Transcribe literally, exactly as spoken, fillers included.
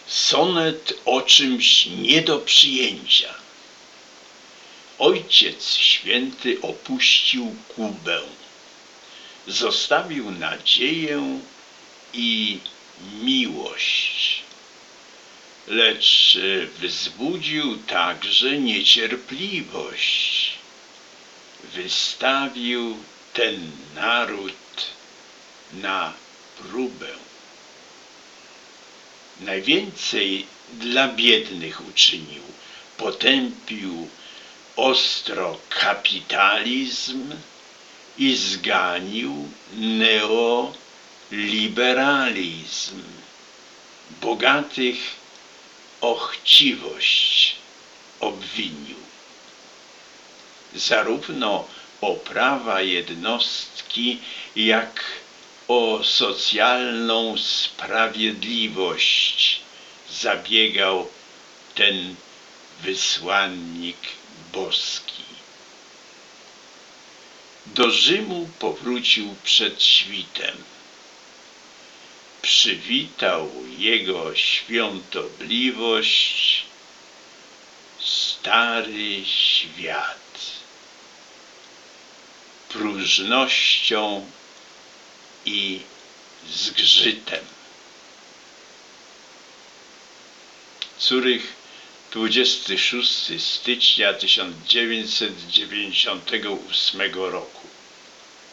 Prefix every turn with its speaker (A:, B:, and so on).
A: Sonet o czymś nie do przyjęcia. Ojciec Święty opuścił Kubę. Zostawił nadzieję i miłość, lecz wzbudził także niecierpliwość. Wystawił ten naród na próbę. Najwięcej dla biednych uczynił. Potępił ostro kapitalizm i zganił neoliberalizm. Bogatych o chciwość obwinił. Zarówno o prawa jednostki, jak o socjalną sprawiedliwość zabiegał ten wysłannik boski. Do Rzymu powrócił przed świtem. Przywitał jego świątobliwość stary świat próżnością i zgrzytem. Curych, dwudziestego szóstego stycznia tysiąc dziewięćset dziewięćdziesiątego ósmego roku.